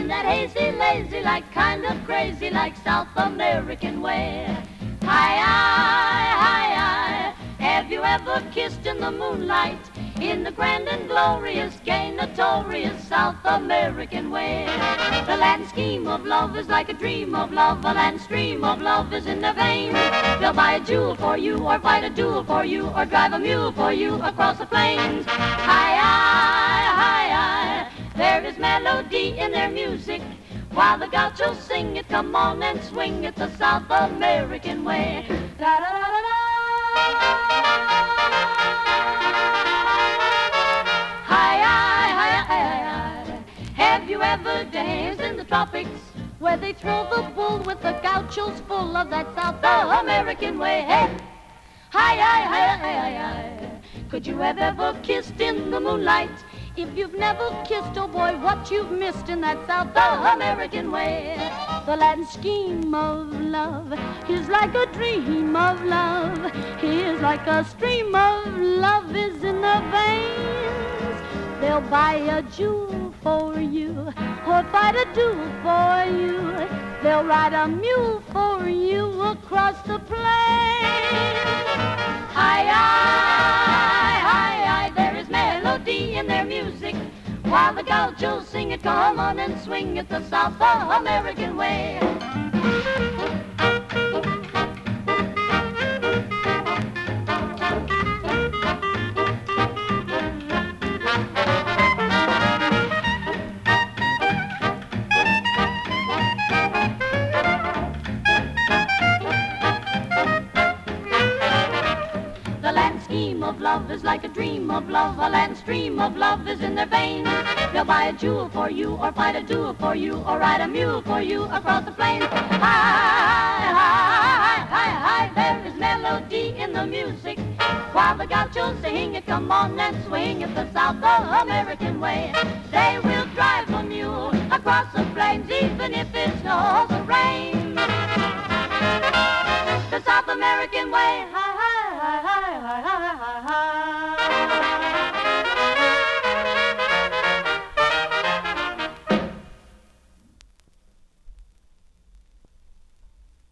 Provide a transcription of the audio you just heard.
in that hazy, lazy, like kind of crazy, like South American way. Hi, have you ever kissed in the moonlight, in the grand and glorious, gay, notorious South American way? The land scheme of love is like a dream of love, a land stream of love is in their veins. They'll buy a jewel for you, or fight a duel for you, or drive a mule for you across the plains. Hi, there is melody in their music, while the gauchos sing it, come on and swing it the South American way. Hi, have you ever danced in the tropics, where they throw the bull with the gauchos full of that South American way? Hey, hi, could you have ever kissed in the moonlight? If you've never kissed, oh boy, what you've missed in that South American way. The land scheme of love is like a dream of love, is like a stream of love is in the veins. They'll buy a jewel for you, or fight a duel for you. They'll ride a mule for you across the plain. Hi, there is melody in their music, while the gauchos sing it, come on and swing it the South American way. The land scheme of love is like a dream of love, a land stream of love is in their veins. They'll buy a jewel for you, or fight a duel for you, or ride a mule for you across the plains. Hi, there is melody in the music, while the gauchos sing it, come on and swing it the South American way. They will drive a mule across the plains, even if it snows or rains. The South American way. Hi.